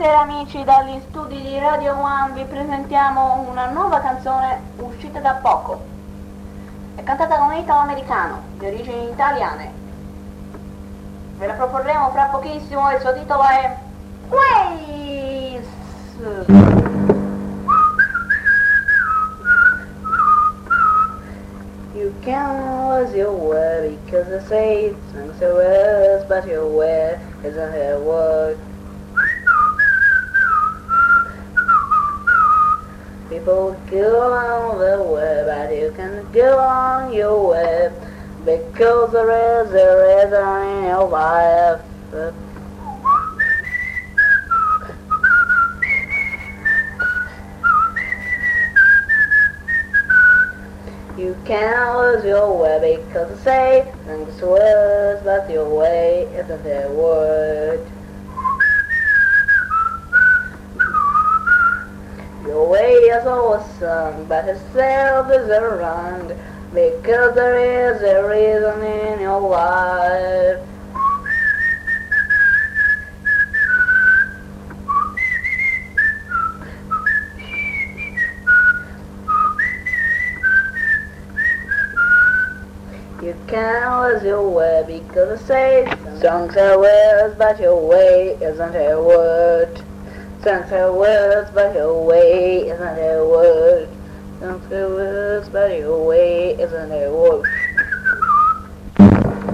Buonasera amici, dagli studi di Radio One vi presentiamo una nuova canzone uscita da poco. È cantata da un italo-americano di origini italiane. Ve la proporremo fra pochissimo, il suo titolo è Waze. You can't lose your way because they say things are worse, but your way isn't her word. People go on the way, but you can go on your way because there is a reason in your life. You can't lose your way because they say things are worse, but your way isn't their word. Your way is always sung, but itself is around, because there is a reason in your life. You can't lose your way because they say songs are words, but your way isn't a word. Songs are words, but your way isn't a word. Songs are words, but your way isn't a word.